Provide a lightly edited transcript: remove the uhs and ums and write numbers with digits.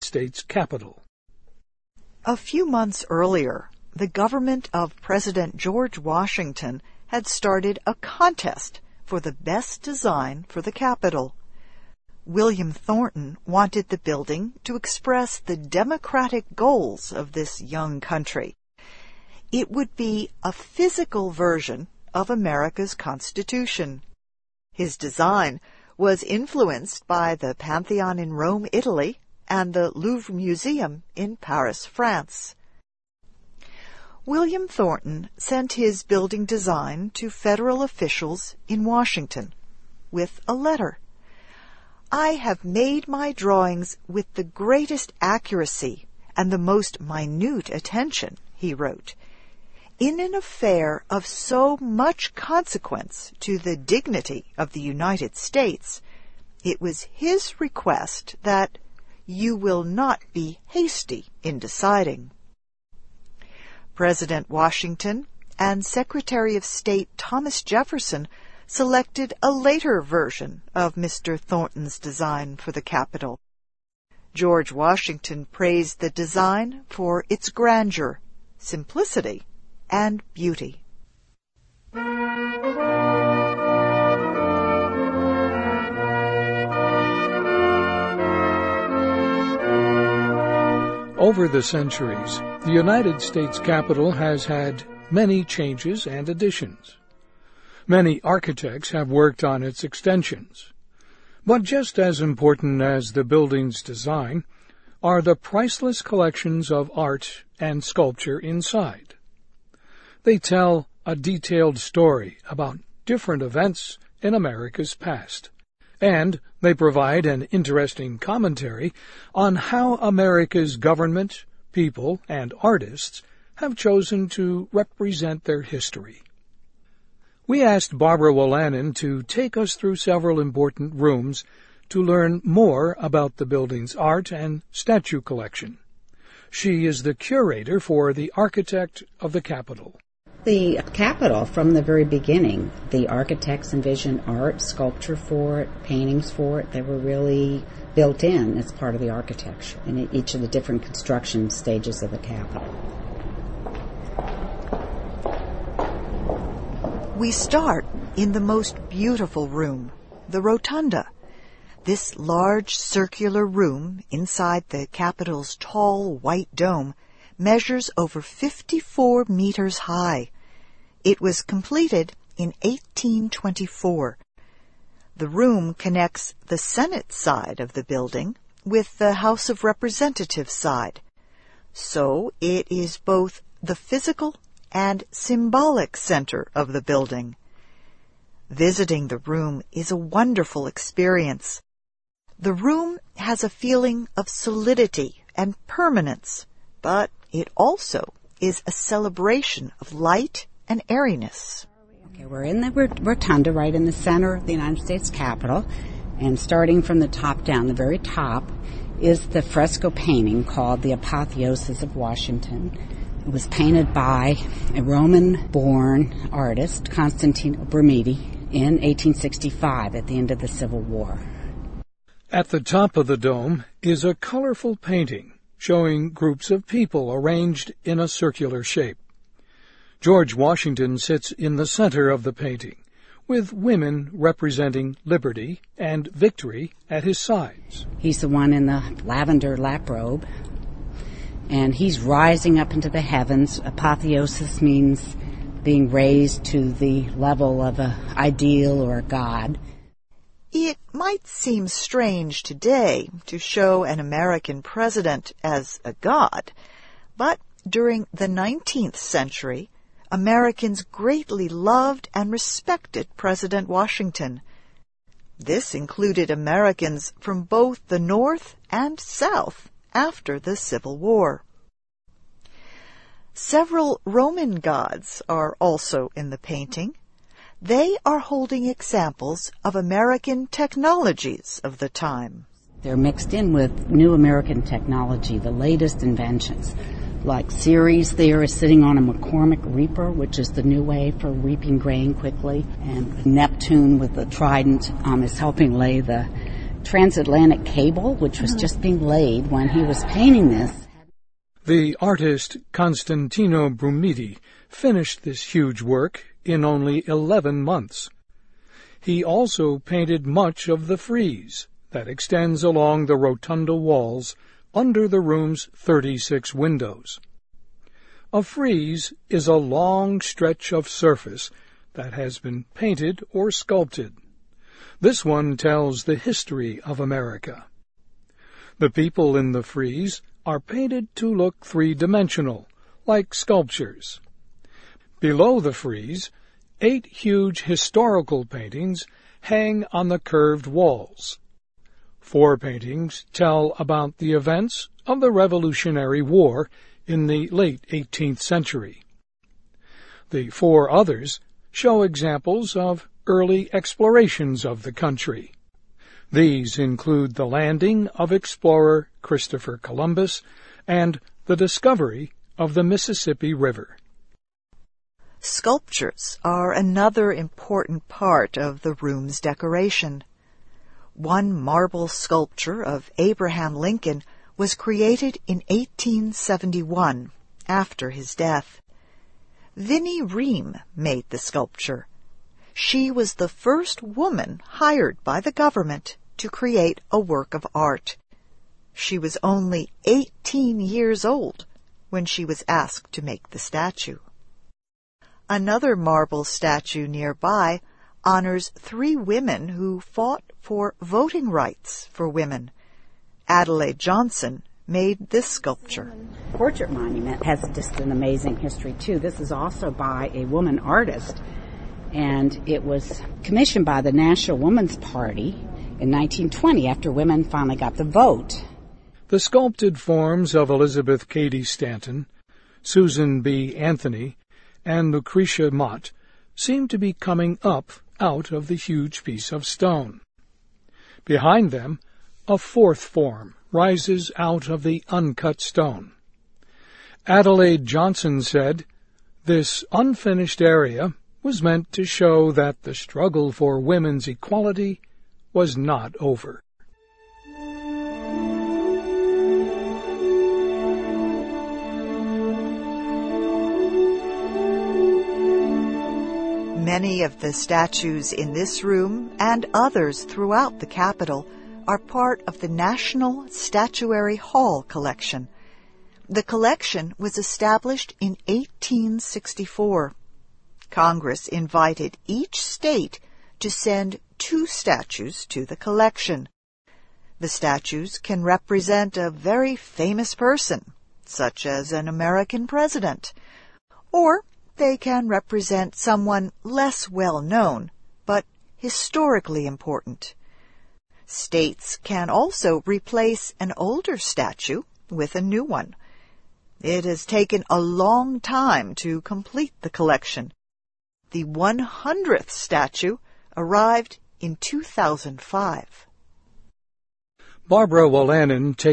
States Capitol. A few months earlier, the government of President George Washington had started a contest for the best design for the Capitol. William Thornton wanted the building to express the democratic goals of this young country. It would be a physical version of America's Constitution. His design was influenced by the Pantheon in Rome, Italy, and the Louvre Museum in Paris, France. William Thornton sent his building design to federal officials in Washington with a letter. "I have made my drawings with the greatest accuracy and the most minute attention," he wrote. "In an affair of so much consequence to the dignity of the United States, it was his request that you will not be hasty in deciding." President Washington and Secretary of State Thomas Jefferson selected a later version of Mr. Thornton's design for the Capitol. George Washington praised the design for its grandeur, simplicity, and beauty. Over the centuries, the United States Capitol has had many changes and additions. Many architects have worked on its extensions. But just as important as the building's design are the priceless collections of art and sculpture inside. They tell a detailed story about different events in America's past, and they provide an interesting commentary on how America's government, people, and artists have chosen to represent their history. We asked Barbara Wolanin to take us through several important rooms to learn more about the building's art and statue collection. She is the curator for the Architect of the Capitol. The Capitol, from the very beginning, the architects envisioned art, sculpture for it, paintings for it. They were really built in as part of the architecture in each of the different construction stages of the Capitol. We start in the most beautiful room, the Rotunda. This large circular room inside the Capitol's tall white dome measures over 54 meters high. It was completed in 1824. The room connects the Senate side of the building with the House of Representatives side. So it is both the physical and symbolic center of the building. Visiting the room is a wonderful experience. The room has a feeling of solidity and permanence, but it also is a celebration of light and airiness. Okay, we're in the rotunda right in the center of the United States Capitol, and starting from the top down, the very top, is the fresco painting called The Apotheosis of Washington. It was painted by a Roman-born artist, Constantino Brumidi, in 1865 at the end of the Civil War. At the top of the dome is a colorful painting showing groups of people arranged in a circular shape. George Washington sits in the center of the painting, with women representing liberty and victory at his sides. He's the one in the lavender lap robe, and he's rising up into the heavens. Apotheosis means being raised to the level of an ideal or a god. It might seem strange today to show an American president as a god, but during the 19th century, Americans greatly loved and respected President Washington. This included Americans from both the North and South after the Civil War. Several Roman gods are also in the painting. They are holding examples of American technologies of the time. They're mixed in with new American technology, the latest inventions. Like Ceres there is sitting on a McCormick reaper, which is the new way for reaping grain quickly. And Neptune with the trident is helping lay the transatlantic cable, which was just being laid when he was painting this. The artist Constantino Brumidi finished this huge work in only 11 months. He also painted much of the frieze that extends along the rotunda walls under the room's 36 windows. A frieze is a long stretch of surface that has been painted or sculpted. This one tells the history of America. The people in the frieze are painted to look three-dimensional, like sculptures. Below the frieze, 8 huge historical paintings hang on the curved walls. 4 paintings tell about the events of the Revolutionary War in the late 18th century. The 4 others show examples of early explorations of the country. These include the landing of explorer Christopher Columbus and the discovery of the Mississippi River. Sculptures are another important part of the room's decoration. One marble sculpture of Abraham Lincoln was created in 1871, after his death. Vinnie Ream made the sculpture. She was the first woman hired by the government to create a work of art. She was only 18 years old when she was asked to make the statue. Another marble statue nearby honors 3 women who fought for voting rights for women. Adelaide Johnson made this sculpture. The portrait monument has just an amazing history, too. This is also by a woman artist, and it was commissioned by the National Woman's Party in 1920 after women finally got the vote. The sculpted forms of Elizabeth Cady Stanton, Susan B. Anthony, and Lucretia Mott seem to be coming up out of the huge piece of stone. Behind them, a 4th form rises out of the uncut stone. Adelaide Johnson said, "This unfinished area was meant to show that the struggle for women's equality was not over." Many of the statues in this room and others throughout the Capitol are part of the National Statuary Hall collection. The collection was established in 1864. Congress invited each state to send 2 statues to the collection. The statues can represent a very famous person, such as an American president, or they can represent someone less well known, but historically important. States can also replace an older statue with a new one. It has taken a long time to complete the collection. The 100th statue arrived in 2005. Barbara Wolanin takes